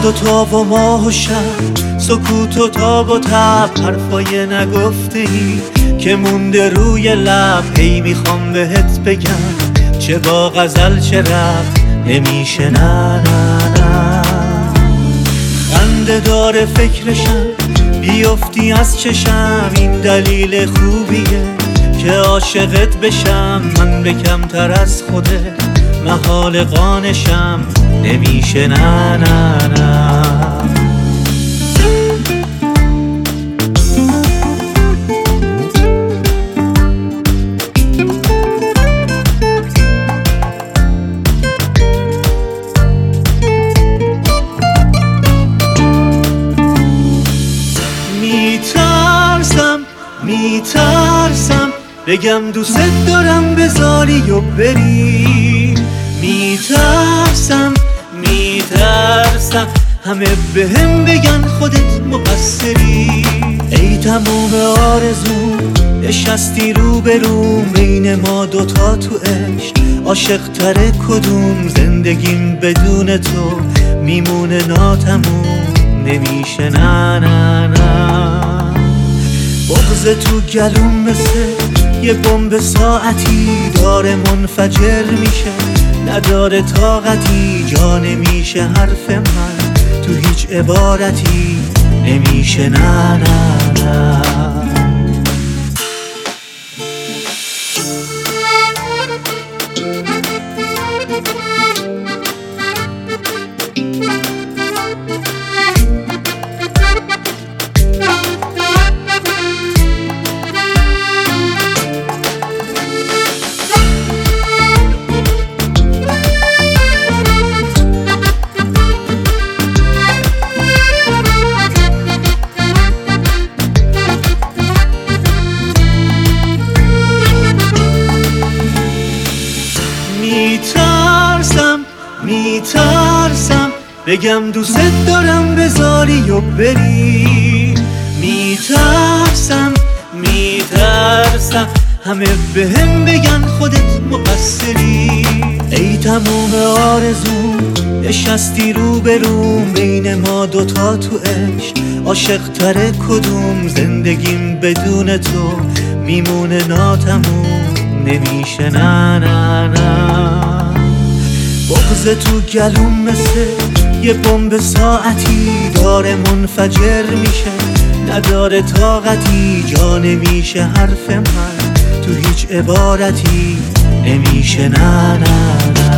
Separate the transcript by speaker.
Speaker 1: و تاب و ماه و شب، سکوت و تاب و تب، حرفای نگفته ای که مونده روی لب. هی میخوام بهت بگم چه با غزل چه رفت نمیشه، نه نه نه. خنده داره فکرشم بیفتی از چشم، این دلیل خوبیه که عاشقت بشم. من به کمتر از خودت محال قانشم، نمیشه نه نه نه. میترسم بگم دوست دارم بذاری و بری. میترسم همه بهم بگن خودت مقصری. ای تموم آرزوم نشستی رو به روم، بین ما دوتا تو عشق عاشق تره کدوم. زندگیم بدون تو میمونه ناتموم، نمیشه نه نه نه. بغض تو گلوم مثل یه بمب ساعتی داره منفجر میشه، نداره طاقتی. جا نمیشه حرف من تو هیچ عبارتی، نمیشه نه نه نه. میترسم بگم دوست دارم بذاری و بری. میترسم همه بهم بگن خودت مقصری. ای تموم آرزوم نشستی رو به روم، بین ما دوتا تو عشق عاشق تره کدوم. زندگیم بدون تو میمونه ناتموم، نمیشه نه نه نه. بغض تو گلوم مثل یه بمب ساعتی داره منفجر میشه، نداره طاقتی. جا نمیشه حرف من تو هیچ عبارتی، نمیشه نه نه نه.